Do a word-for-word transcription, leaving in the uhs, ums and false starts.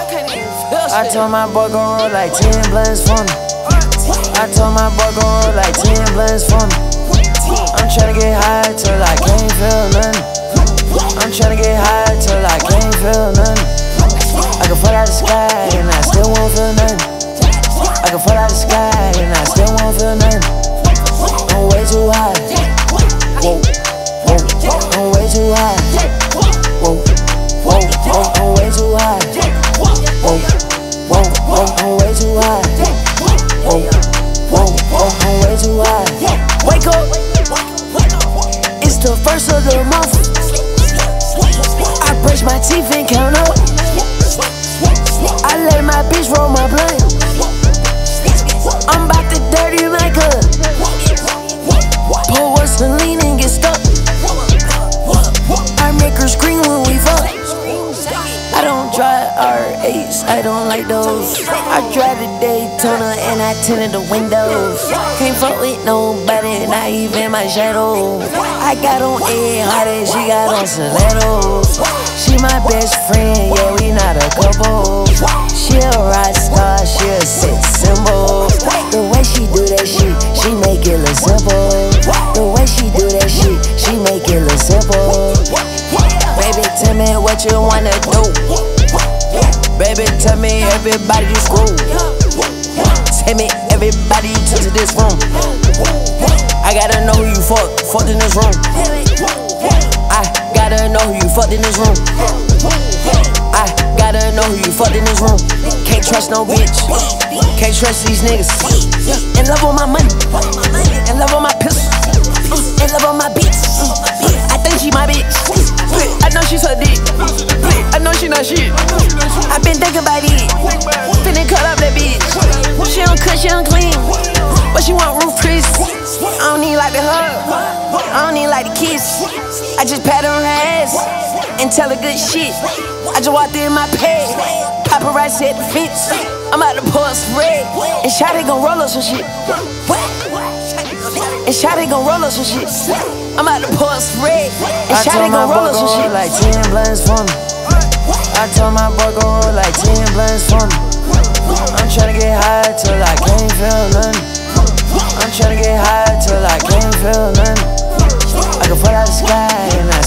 I told my boy gon' roll like ten blunts for me. I told my boy gon' roll like ten blunts for me. I'm tryna get high till I can't feel nothing. I'm tryna get high till I can't feel nothing. I can fall out the sky and I still won't feel nothing. I can fall out the sky and I still won't feel nothing. I'm way too high. Whoa, whoa, I'm way too high. Whoa, whoa, whoa, I'm way too high. Whoa, whoa, whoa, I'm way too high. Whoa, whoa, whoa, I'm way too high. Wake up, it's the first of the month. I brush my teeth and count up. I let my bitch roll my blunt. I'm about to dirty my cup. Pour us some lean and get stuck. I make her scream when we fuck. I don't drive R eights, I don't like those. I drive the Daytona and I tinted the windows. Can't fuck with nobody, not even my shadow. I got on Ed Hardy, she got on stilettos. She my best friend, yeah, we not a couple. She a rock star, she a sex symbol. The way she do that shit, she make it look simple. The way she do that shit, she make it look simple. Baby, tell me what you wanna do. Baby, tell me everybody you screw. Tell me everybody you took to this room. I gotta know who you fuck, fucked in this room. I gotta know who you fucked in this room. I gotta know who you fucked in this room. Can't trust no bitch. Can't trust these niggas. In love with my money. In love with my pistol. In love with my beats. I think she my bitch. I know she's her dick. I know she not shit. I been thinking about it. Finna cut up that bitch. She don't cut, she don't clean. But she want roof Chris. I don't need like the hug. I don't need like the kiss. I just pat on her ass and tell her good shit. I just walked in my pad. Paparazzi at the fence. I'm about to pour some red. And Shawty gon' roll up some shit. And Shawty gon' roll up some shit. I'm about to pour some red. And Shawty gon' roll up some shit. Like ten blunts for me. I told my boy gon' roll like ten blunts for me. I'm tryna get high till I can't feel nothing. I'm tryna get high till I can't feel nothing. I can fall out the sky and I